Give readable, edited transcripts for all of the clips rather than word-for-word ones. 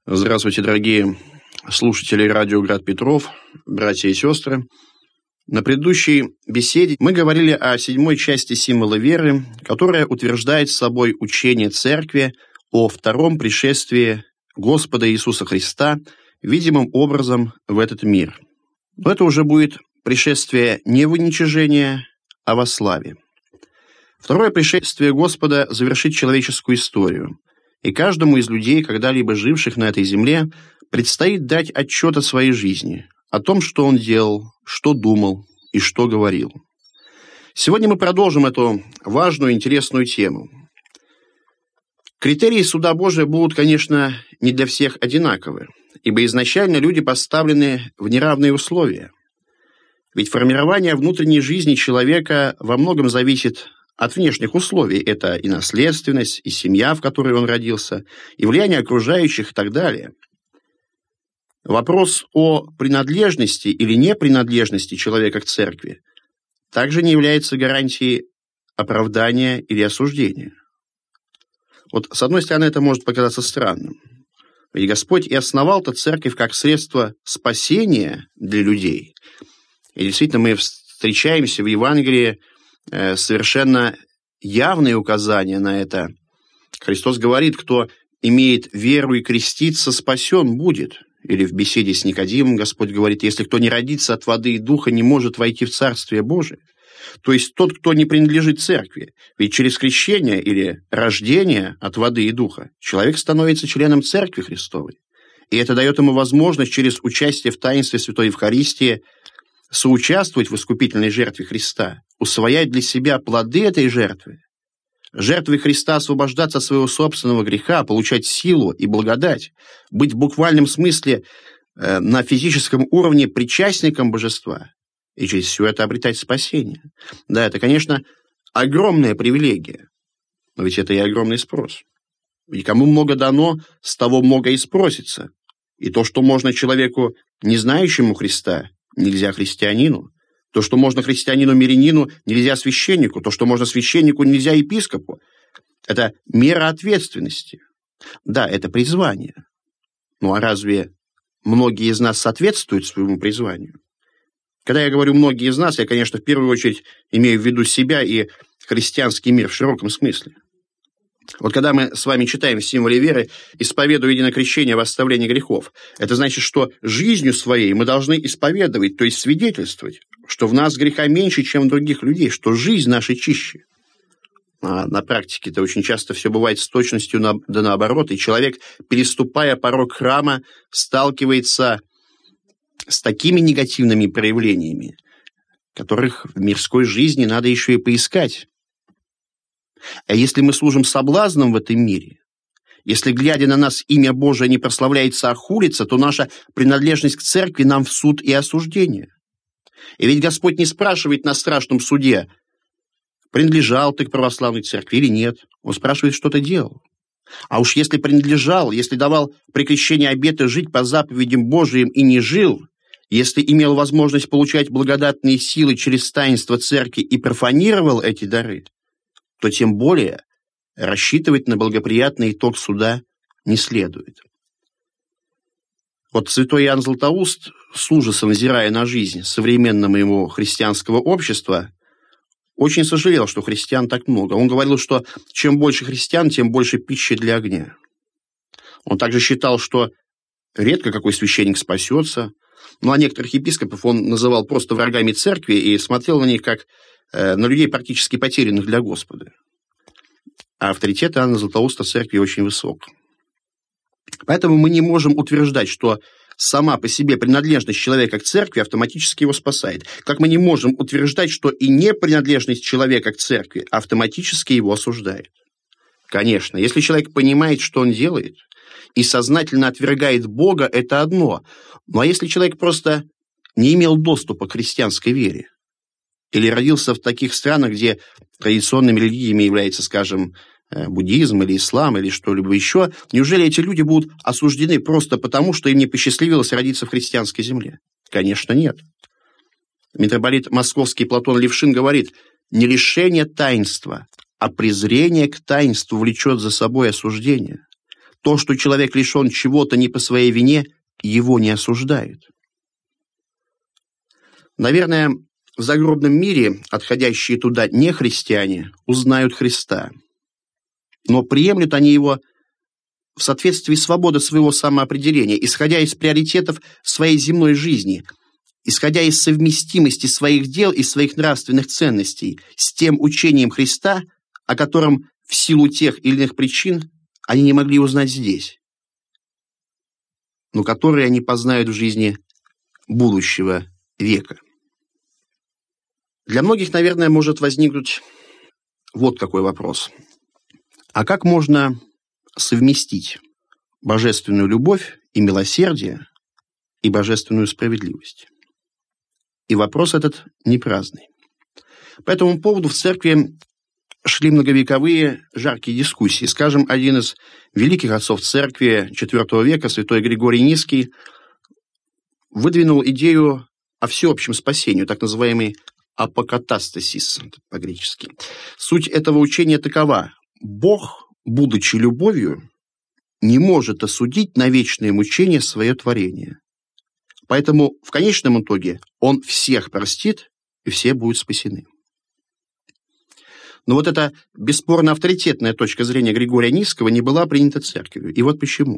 Здравствуйте, дорогие слушатели радио «Град Петров», братья и сестры. На предыдущей беседе мы говорили о 7 части символа веры, которая утверждает собой учение Церкви о втором пришествии Господа Иисуса Христа видимым образом в этот мир. Но это уже будет пришествие не в уничижение, а во славе. Второе пришествие Господа завершит человеческую историю, и каждому из людей, когда-либо живших на этой земле, предстоит дать отчет о своей жизни, о том, что он делал, что думал и что говорил. Сегодня мы продолжим эту важную и интересную тему. Критерии суда Божия будут, конечно, не для всех одинаковы, ибо изначально люди поставлены в неравные условия. Ведь формирование внутренней жизни человека во многом зависит от внешних условий. Это и наследственность, и семья, в которой он родился, и влияние окружающих и так далее. Вопрос о принадлежности или непринадлежности человека к церкви также не является гарантией оправдания или осуждения. Вот, с одной стороны, это может показаться странным. Ведь Господь и основал-то церковь как средство спасения для людей. И действительно, мы встречаемся в Евангелии совершенно явные указания на это. Христос говорит, кто имеет веру и крестится, спасен будет. Или в беседе с Никодимом Господь говорит, если кто не родится от воды и духа, не может войти в Царствие Божие. То есть тот, кто не принадлежит церкви. Ведь через крещение или рождение от воды и духа человек становится членом Церкви Христовой. И это дает ему возможность через участие в таинстве Святой Евхаристии соучаствовать в искупительной жертве Христа, усвоять для себя плоды этой жертвы, жертвой Христа освобождаться от своего собственного греха, получать силу и благодать, быть в буквальном смысле на физическом уровне причастником божества и через все это обретать спасение. Да, это, конечно, огромная привилегия, но ведь это и огромный спрос. Ведь кому много дано, с того много и спросится. И то, что можно человеку, не знающему Христа, нельзя христианину. То, что можно христианину-мирянину, нельзя священнику. То, что можно священнику, нельзя епископу. Это мера ответственности. Да, это призвание. Ну а разве многие из нас соответствуют своему призванию? Когда я говорю «многие из нас», я, конечно, в первую очередь имею в виду себя и христианский мир в широком смысле. Вот когда мы с вами читаем в символе веры «исповедую единое крещение во оставление грехов», это значит, что жизнью своей мы должны исповедовать, то есть свидетельствовать, что в нас греха меньше, чем в других людей, что жизнь наша чище. А на практике это очень часто все бывает с точностью да наоборот, и человек, переступая порог храма, сталкивается с такими негативными проявлениями, которых в мирской жизни надо еще и поискать. А если мы служим соблазном в этом мире, если, глядя на нас, имя Божие не прославляется, а хулится, то наша принадлежность к церкви нам в суд и осуждение. И ведь Господь не спрашивает на страшном суде, принадлежал ты к православной церкви или нет. Он спрашивает, что ты делал. А уж если принадлежал, если давал при крещении обеты жить по заповедям Божиим и не жил, если имел возможность получать благодатные силы через таинство церкви и профанировал эти дары, то тем более рассчитывать на благоприятный итог суда не следует. Вот святой Иоанн Златоуст, с ужасом взирая на жизнь современного ему христианского общества, очень сожалел, что христиан так много. Он говорил, что чем больше христиан, тем больше пищи для огня. Он также считал, что редко какой священник спасется. Ну, а некоторых епископов он называл просто врагами церкви и смотрел на них как на людей, практически потерянных для Господа. А авторитет Иоанна Златоуста в церкви очень высок. Поэтому мы не можем утверждать, что сама по себе принадлежность человека к церкви автоматически его спасает. Как мы не можем утверждать, что и непринадлежность человека к церкви автоматически его осуждает. Конечно, если человек понимает, что он делает, и сознательно отвергает Бога, это одно. Ну а если человек просто не имел доступа к христианской вере, или родился в таких странах, где традиционными религиями является, скажем, буддизм или ислам или что-либо еще, неужели эти люди будут осуждены просто потому, что им не посчастливилось родиться в христианской земле? Конечно, нет. Митрополит Московский Платон Левшин говорит: не лишение таинства, а презрение к таинству влечет за собой осуждение. То, что человек лишен чего-то не по своей вине, его не осуждает. Наверное, в загробном мире отходящие туда нехристиане узнают Христа. Но приемлют они его в соответствии свободы своего самоопределения, исходя из приоритетов своей земной жизни, исходя из совместимости своих дел и своих нравственных ценностей с тем учением Христа, о котором в силу тех или иных причин они не могли узнать здесь, но которые они познают в жизни будущего века. Для многих, наверное, может возникнуть вот какой вопрос. А как можно совместить божественную любовь и милосердие и божественную справедливость? И вопрос этот не праздный. По этому поводу в церкви шли многовековые жаркие дискуссии. Скажем, один из великих отцов церкви IV века, святой Григорий Низкий, выдвинул идею о всеобщем спасении, так называемый апокатастасис по-гречески. Суть этого учения такова: Бог, будучи любовью, не может осудить на вечное мучение свое творение. Поэтому в конечном итоге Он всех простит, и все будут спасены. Но вот эта бесспорно авторитетная точка зрения Григория Низкого не была принята церковью. И вот почему.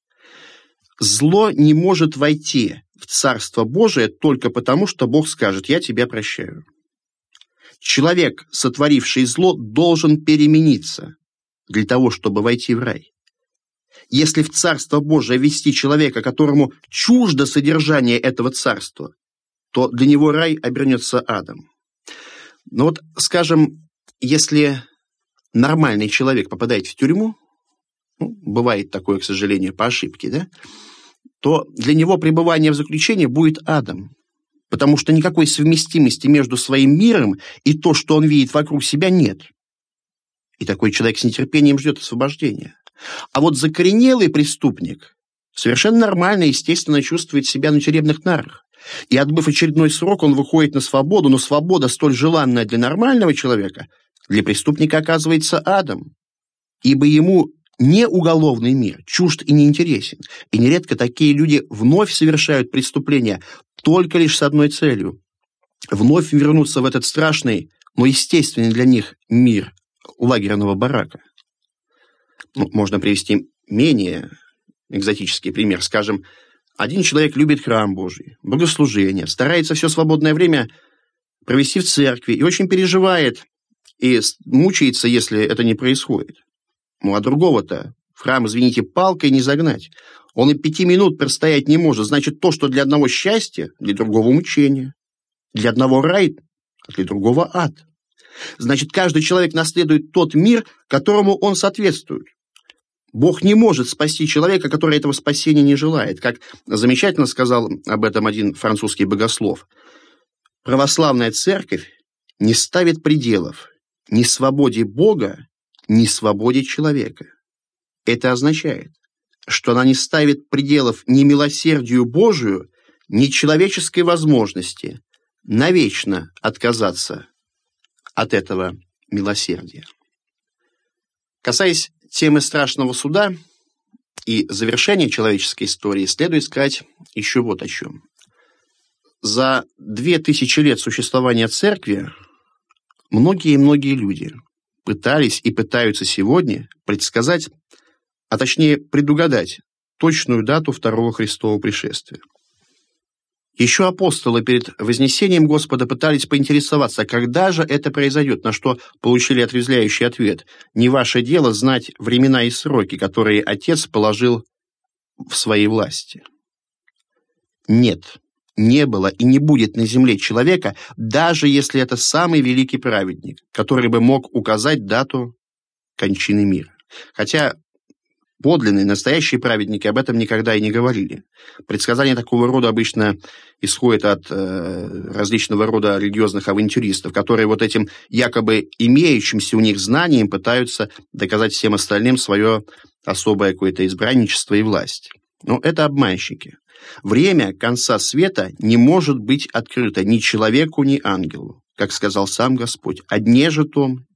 Зло не может войти в Царство Божие только потому, что Бог скажет: «Я тебя прощаю». Человек, сотворивший зло, должен перемениться для того, чтобы войти в рай. Если в Царство Божие ввести человека, которому чуждо содержание этого царства, то для него рай обернется адом. Но вот, скажем, если нормальный человек попадает в тюрьму, бывает такое, к сожалению, по ошибке, да, то для него пребывание в заключении будет адом, потому что никакой совместимости между своим миром и то, что он видит вокруг себя, нет. И такой человек с нетерпением ждет освобождения. А вот закоренелый преступник совершенно нормально, естественно, чувствует себя на тюремных нарах. И, отбыв очередной срок, он выходит на свободу, но свобода, столь желанная для нормального человека, для преступника оказывается адом, ибо ему не уголовный мир чужд и неинтересен. И нередко такие люди вновь совершают преступления только лишь с одной целью – вновь вернуться в этот страшный, но естественный для них мир лагерного барака. Можно привести менее экзотический пример. Скажем, один человек любит храм Божий, богослужение, старается все свободное время провести в церкви и очень переживает и мучается, если это не происходит. А другого-то в храм, извините, палкой не загнать. Он и 5 минут простоять не может. Значит, то, что для одного счастье, для другого мучение, для одного рай, а для другого ад. Значит, каждый человек наследует тот мир, которому он соответствует. Бог не может спасти человека, который этого спасения не желает. Как замечательно сказал об этом один французский богослов. Православная церковь не ставит пределов ни свободе Бога, ни свободе человека. Это означает, что она не ставит пределов ни милосердию Божию, ни человеческой возможности навечно отказаться от этого милосердия. Касаясь темы страшного суда и завершения человеческой истории, следует сказать еще вот о чем. За 2000 лет существования церкви многие люди пытались и пытаются сегодня предсказать, а точнее предугадать точную дату второго Христового пришествия. Еще апостолы перед вознесением Господа пытались поинтересоваться, когда же это произойдет, на что получили отрезвляющий ответ: «Не ваше дело знать времена и сроки, которые Отец положил в своей власти». Нет, не было и не будет на земле человека, даже если это самый великий праведник, который бы мог указать дату кончины мира. Хотя подлинные, настоящие праведники об этом никогда и не говорили. Предсказания такого рода обычно исходят от различного рода религиозных авантюристов, которые вот этим якобы имеющимся у них знанием пытаются доказать всем остальным свое особое какое-то избранничество и власть. Но это обманщики. Время конца света не может быть открыто ни человеку, ни ангелу, как сказал сам Господь. «О дне же том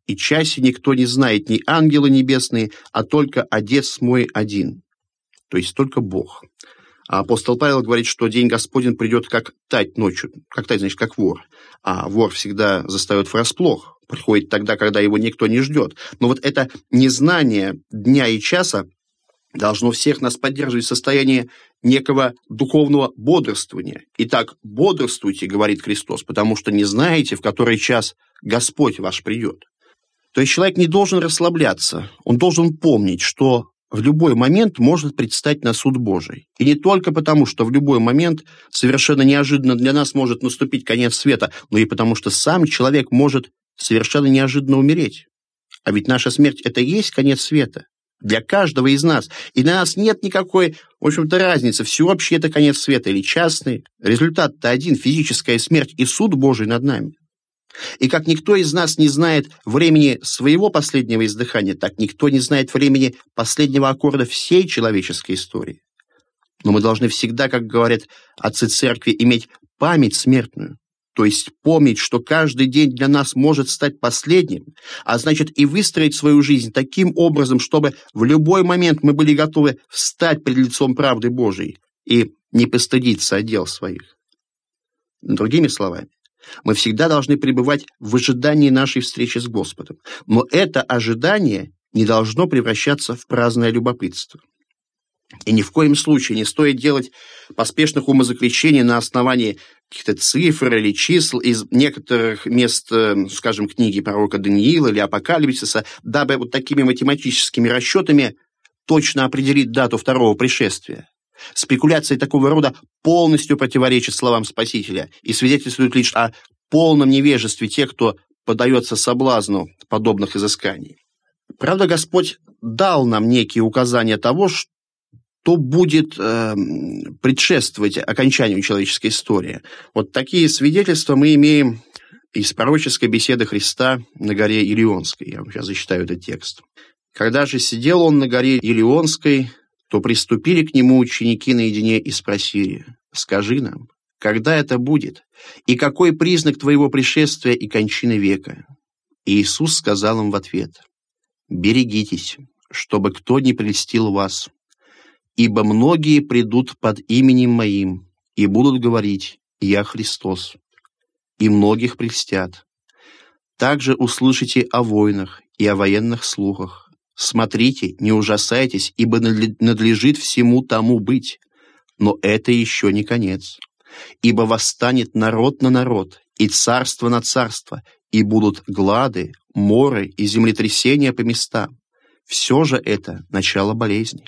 и часе никто не знает, ни ангелы небесные, а только Отец мой один, то есть только Бог. А апостол Павел говорит, что день Господень придет как тать ночью. Как тать, значит, как вор. А вор всегда застает врасплох. Приходит тогда, когда его никто не ждет. Но вот это незнание дня и часа должно всех нас поддерживать в состоянии некого духовного бодрствования. Итак, бодрствуйте, говорит Христос, потому что не знаете, в который час Господь ваш придет. То есть человек не должен расслабляться. Он должен помнить, что в любой момент может предстать на суд Божий. И не только потому, что в любой момент совершенно неожиданно для нас может наступить конец света, но и потому, что сам человек может совершенно неожиданно умереть. А ведь наша смерть – это и есть конец света. Для каждого из нас. И для нас нет никакой, в общем-то, разницы, всеобщий это конец света или частный. Результат-то один – физическая смерть и суд Божий над нами. И как никто из нас не знает времени своего последнего издыхания, так никто не знает времени последнего аккорда всей человеческой истории. Но мы должны всегда, как говорят отцы церкви, иметь память смертную, то есть помнить, что каждый день для нас может стать последним, а значит и выстроить свою жизнь таким образом, чтобы в любой момент мы были готовы встать перед лицом правды Божией и не постыдиться дел своих. Другими словами, мы всегда должны пребывать в ожидании нашей встречи с Господом. Но это ожидание не должно превращаться в праздное любопытство. И ни в коем случае не стоит делать поспешных умозаключений на основании каких-то цифр или чисел из некоторых мест, скажем, книги пророка Даниила или Апокалипсиса, дабы вот такими математическими расчетами точно определить дату второго пришествия. Спекуляции такого рода полностью противоречат словам Спасителя и свидетельствуют лишь о полном невежестве тех, кто поддается соблазну подобных изысканий. Правда, Господь дал нам некие указания того, что будет предшествовать окончанию человеческой истории. Вот такие свидетельства мы имеем из пророческой беседы Христа на горе Илионской. Я вам сейчас зачитаю этот текст. «Когда же сидел он на горе Илионской, то приступили к нему ученики наедине и спросили: «Скажи нам, когда это будет, и какой признак твоего пришествия и кончины века?» И Иисус сказал им в ответ: «Берегитесь, чтобы кто не прельстил вас, ибо многие придут под именем Моим и будут говорить: Я Христос, и многих прельстят. Также услышите о войнах и о военных слухах. Смотрите, не ужасайтесь, ибо надлежит всему тому быть. Но это еще не конец. Ибо восстанет народ на народ, и царство на царство, и будут глады, моры и землетрясения по местам. Все же это начало болезни.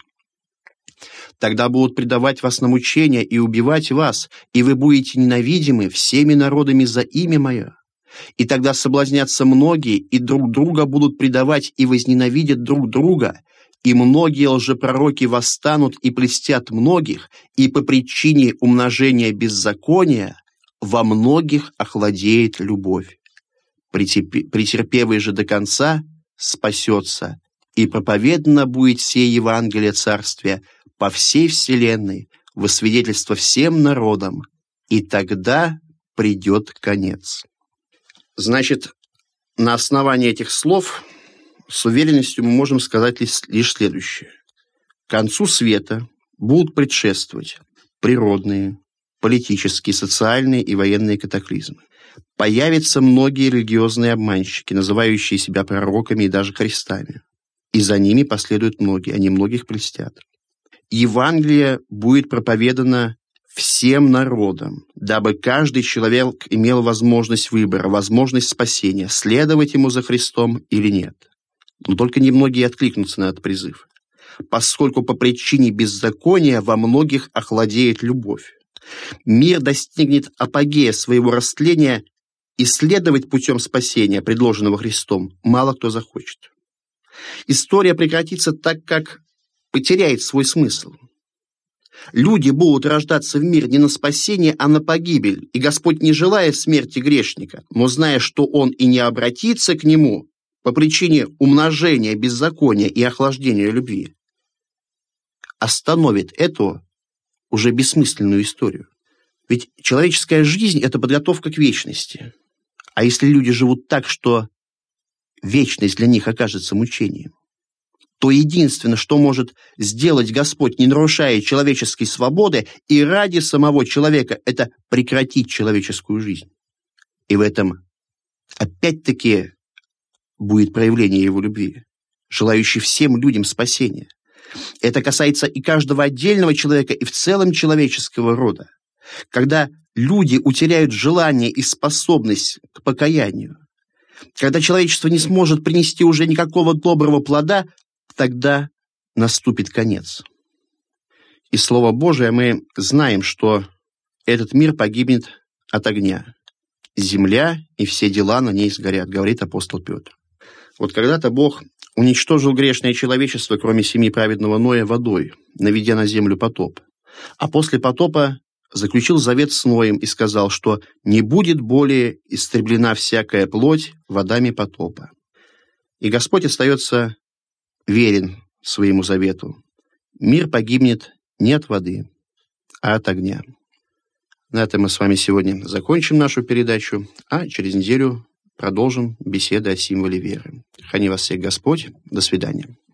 Тогда будут предавать вас на мучения и убивать вас, и вы будете ненавидимы всеми народами за имя Мое. И тогда соблазнятся многие, и друг друга будут предавать, и возненавидят друг друга, и многие лжепророки восстанут и прельстят многих, и по причине умножения беззакония во многих охладеет любовь. Претерпевый же до конца спасется, и проповедано будет сие Евангелие Царствия по всей вселенной, во свидетельство всем народам, и тогда придет конец». Значит, на основании этих слов с уверенностью мы можем сказать лишь следующее. К концу света будут предшествовать природные, политические, социальные и военные катаклизмы. Появятся многие религиозные обманщики, называющие себя пророками и даже Христами. И за ними последуют многие, они многих прельстят. Евангелие будет проповедано всем народам, дабы каждый человек имел возможность выбора, возможность спасения, следовать ему за Христом или нет. Но только немногие откликнутся на этот призыв, поскольку по причине беззакония во многих охладеет любовь. Мир достигнет апогея своего растления, и следовать путем спасения, предложенного Христом, мало кто захочет. История прекратится так, как потеряет свой смысл. Люди будут рождаться в мир не на спасение, а на погибель, и Господь не желает смерти грешника, но зная, что он и не обратится к нему по причине умножения беззакония и охлаждения любви, остановит эту уже бессмысленную историю. Ведь человеческая жизнь – это подготовка к вечности. А если люди живут так, что вечность для них окажется мучением. То единственное, что может сделать Господь, не нарушая человеческой свободы и ради самого человека, это прекратить человеческую жизнь. И в этом опять-таки будет проявление Его любви, желающей всем людям спасения. Это касается и каждого отдельного человека, и в целом человеческого рода. Когда люди утеряют желание и способность к покаянию, когда человечество не сможет принести уже никакого доброго плода, тогда наступит конец. Из Слова Божия мы знаем, что этот мир погибнет от огня. Земля и все дела на ней сгорят, говорит апостол Петр. Вот когда-то Бог уничтожил грешное человечество, кроме семьи праведного Ноя, водой, наведя на землю потоп. А после потопа заключил завет с Ноем и сказал, что не будет более истреблена всякая плоть водами потопа. И Господь остается верен своему завету. Мир погибнет не от воды, а от огня. На этом мы с вами сегодня закончим нашу передачу, а через неделю продолжим беседы о символе веры. Храни вас всех Господь. До свидания.